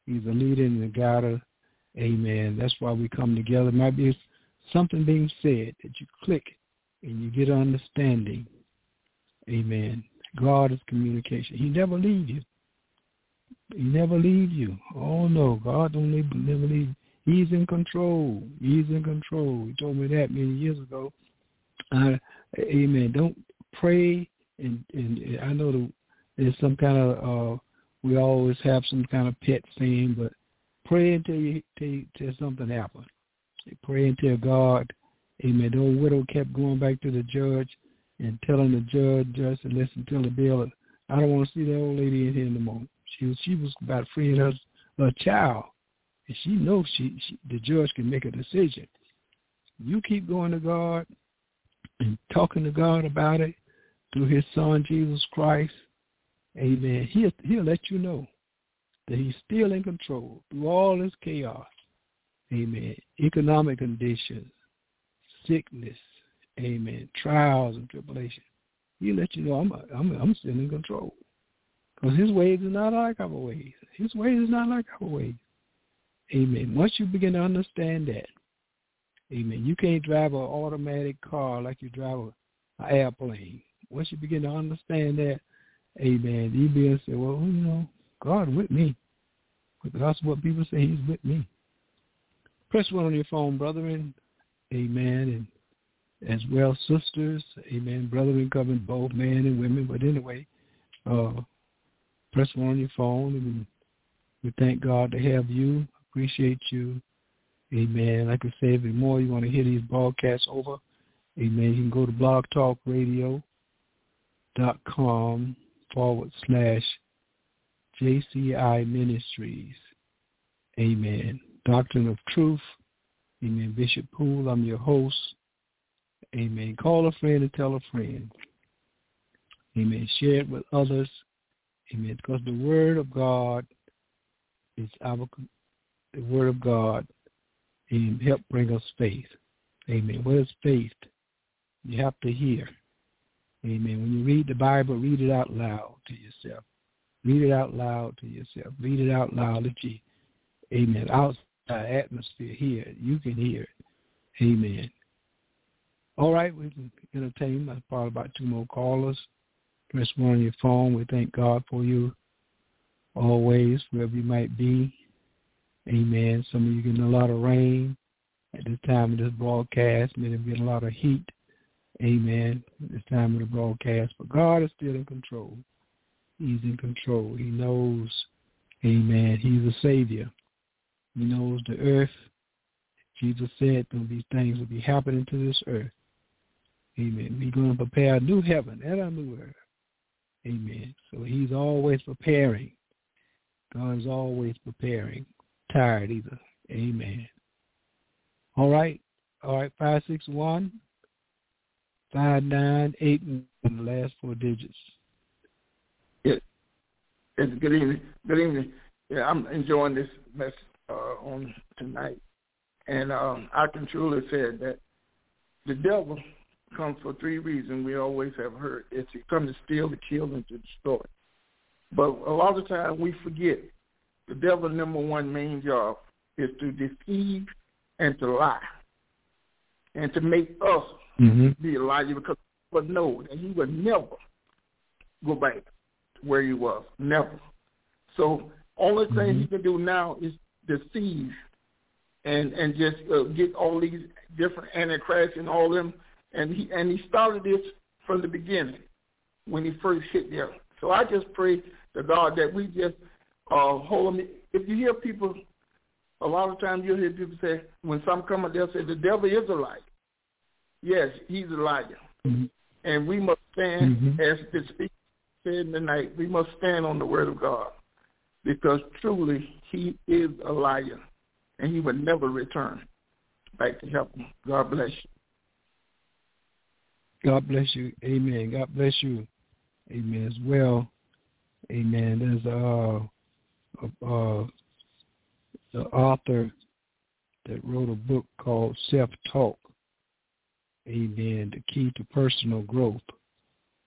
He's a leader and a guider. Amen. That's why we come together. It might be something being said that you click and you get understanding. Amen. God is communication. He never leaves you. He never leaves you. Oh, no. God don't leave, never leave you. He's in control. He's in control. He told me that many years ago. Uh, amen. Don't pray. And, and I know the, there's some kind of, uh, we always have some kind of pet saying, but pray until, you, till, you, till something happens. Pray until God, amen. The old widow kept going back to the judge and telling the judge, judge to listen to the bill. I don't want to see that old lady in here anymore. She was, she was about freeing her, her child. And she knows she, she the judge can make a decision. You keep going to God and talking to God about it through his son, Jesus Christ. Amen. He'll, he'll let you know that he's still in control through all this chaos. Amen. Economic conditions, sickness, amen, trials and tribulation. He'll let you know I'm, I'm, I'm still in control. Because his ways are not like our ways. His ways is not like our ways. Amen. Once you begin to understand that, amen, you can't drive an automatic car like you drive an airplane. Once you begin to understand that, amen, you begin to say, well, you know, God with me. But that's what people say, he's with me. Press one on your phone, brethren. Amen. And as well, sisters. Amen. Brethren covering both men and women. But anyway, uh, press one on your phone. And we thank God to have you. Appreciate you. Amen. Like I said, if more you want to hear these broadcasts over, amen, you can go to blogtalkradio.com forward slash JCI Ministries. Amen. Doctrine of Truth. Amen. Bishop Poole, I'm your host. Amen. Call a friend and tell a friend. Amen. Share it with others. Amen. Because the Word of God is our, the Word of God and help bring us faith. Amen. What is faith? You have to hear. Amen. When you read the Bible, read it out loud to yourself. Read it out loud to yourself. Read it out loud. Let you, amen, outside atmosphere hear it. You can hear it. Amen. All right, we can entertain. That's probably about two more callers. Press one on your phone. We thank God for you always, wherever you might be. Amen. Some of you getting a lot of rain at this time of this broadcast. Many of you getting a lot of heat. Amen. At this time of the broadcast. But God is still in control. He's in control. He knows, amen, he's a Savior. He knows the earth. Jesus said that these things will be happening to this earth. Amen. We're going to prepare a new heaven and a new earth. Amen. So he's always preparing. God is always preparing. Tired either. Amen. All right. All right. five six one, five nine eight one, the last four digits. Yes. It's good evening. Good evening. Yeah, I'm enjoying this message uh, on tonight. And um, I can truly say that the devil comes for three reasons we always have heard. It's he comes to steal, to kill, and to destroy. But a lot of times we forget the devil's number one main job is to deceive and to lie and to make us mm-hmm. be a liar, because we know that he would never go back to where he was. Never. So only thing mm-hmm. he can do now is deceive and and just uh, get all these different antichrists and all them. And he and he started this from the beginning when he first hit there. So I just pray to God that we just uh, hold them. If you hear people, a lot of times you'll hear people say, when some come up, they'll say, the devil is a liar. Yes, he's a liar. Mm-hmm. And we must stand, mm-hmm. as the speaker said tonight, we must stand on the word of God, because truly he is a liar, and he will never return back to heaven. God bless you. God bless you. Amen. God bless you. Amen. As well. Amen. There's uh, uh, the author that wrote a book called Self-Talk. Amen. The Key to Personal Growth.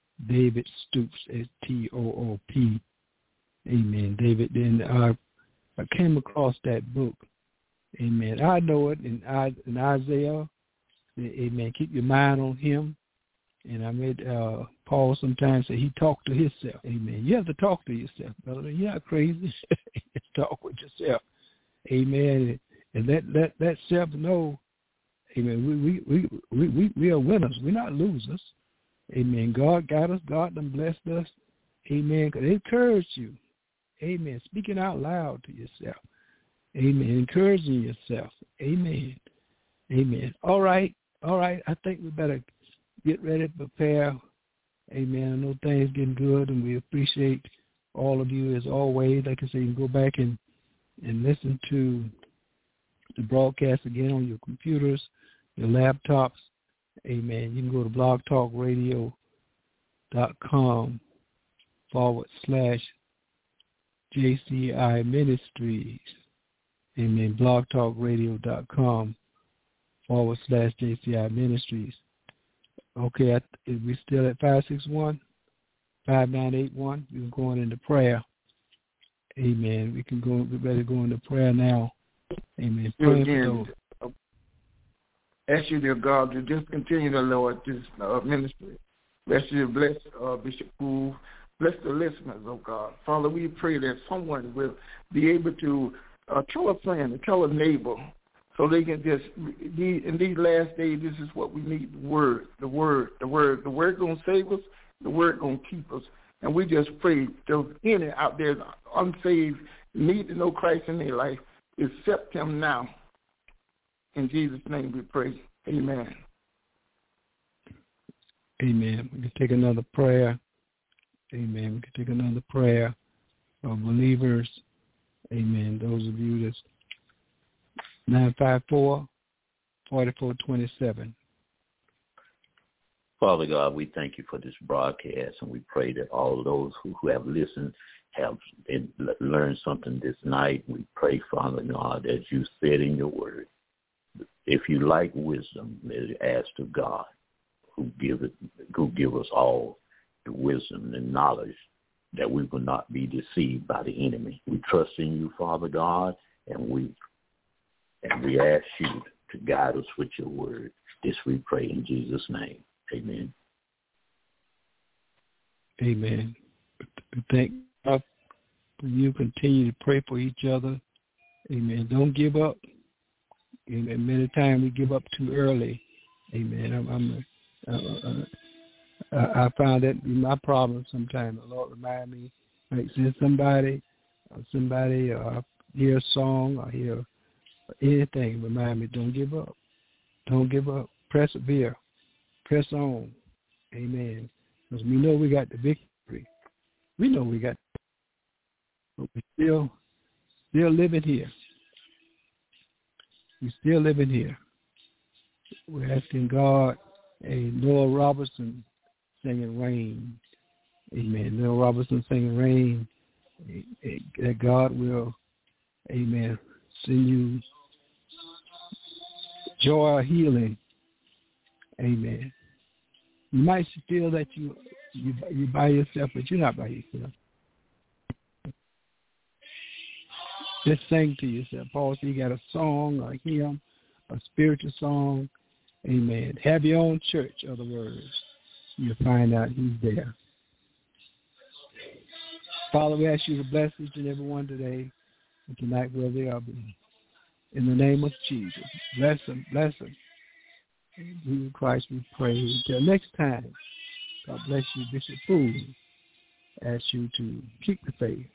David Stoops, S T O O P. Amen. David, then I I came across that book. Amen. I know it in, in Isaiah. Amen. Keep your mind on him. And I made uh, Paul sometimes say he talked to himself. Amen. You have to talk to yourself, brother. You're not crazy. Talk with yourself. Amen. And let let that self know. Amen. We we, we, we we are winners. We're not losers. Amen. God got us. God done blessed us. Amen. Because they encourage you. Amen. Speaking out loud to yourself. Amen. Encouraging yourself. Amen. Amen. All right. All right. I think we better get ready to prepare. Amen. I know things getting good, and we appreciate all of you as always. Like I say, you can go back and, and listen to the broadcast again on your computers, your laptops. Amen. You can go to blogtalkradio.com forward slash JCI Ministries. Amen. blogtalkradio.com forward slash JCI Ministries. Okay, we still at five six one, five nine eight one. We can go on into prayer. Amen. We can go, we better go into prayer now. Amen. Pray again, ask you, dear God, to just continue to Lord this uh, ministry. Bless you, bless uh, Bishop Poole. Bless the listeners, oh God. Father, we pray that someone will be able to uh, tell a friend, and tell a neighbor, so they can just, in these last days, this is what we need, the word, the word, the word. The word going to save us, the word going to keep us. And we just pray there's any out there unsaved, need to know Christ in their life, accept him now. In Jesus' name we pray. Amen. Amen. We can take another prayer. Amen. We can take another prayer of believers. Amen. Those of you that's nine five four, four four two seven. Father God, we thank you for this broadcast, and we pray that all those who, who have listened have been, learned something this night. We pray, Father God, as you said in your word, if you like wisdom, let it ask to God, who give it, who give us all the wisdom and knowledge, that we will not be deceived by the enemy. We trust in you, Father God, and we and we ask you to guide us with your word. This we pray in Jesus' name. Amen. Amen. Thank God for you. Continue to pray for each other. Amen. Don't give up. Amen. Many times we give up too early. Amen. I'm, I'm uh, uh, I found that be my problem sometimes. The Lord remind me, like, send somebody, or somebody, or I hear a song, or hear anything, remind me, don't give up. Don't give up. Persevere. Press on. Amen. Because we know we got the victory. We know we got, but we still, still living here. We still living here. We're asking God, a Noah Robertson singing Rain. Amen. Noah Robertson singing Rain. That God will, amen, send you joy, healing. Amen. You might feel that you you you by yourself, but you're not by yourself. Just sing to yourself. Paul said you got a song, a hymn, a spiritual song. Amen. Have your own church, other words. You'll find out he's there. Father, we ask you to bless each and every one today and tonight where they are being. In the name of Jesus. Bless them, bless them. In Jesus Christ we pray. Until next time, God bless you, Bishop Poole. Ask you to keep the faith.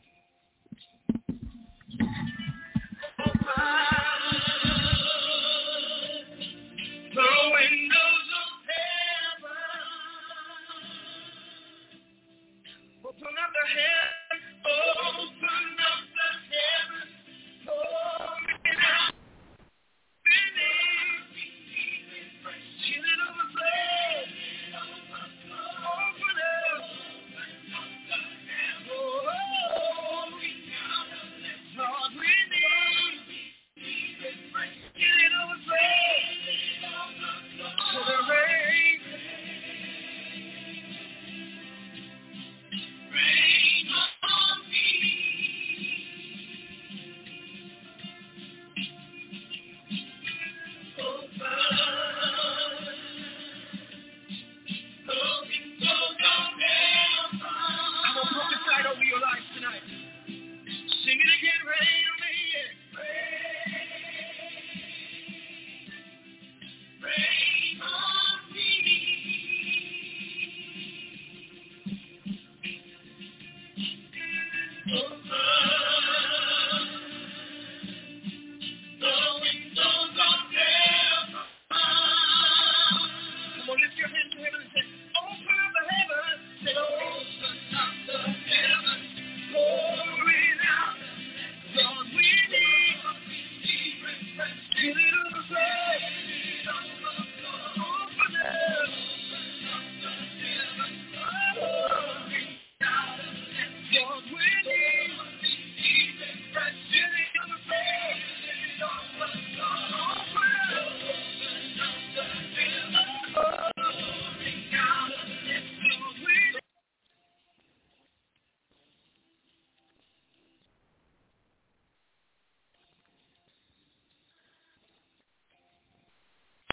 Rain on me. praise.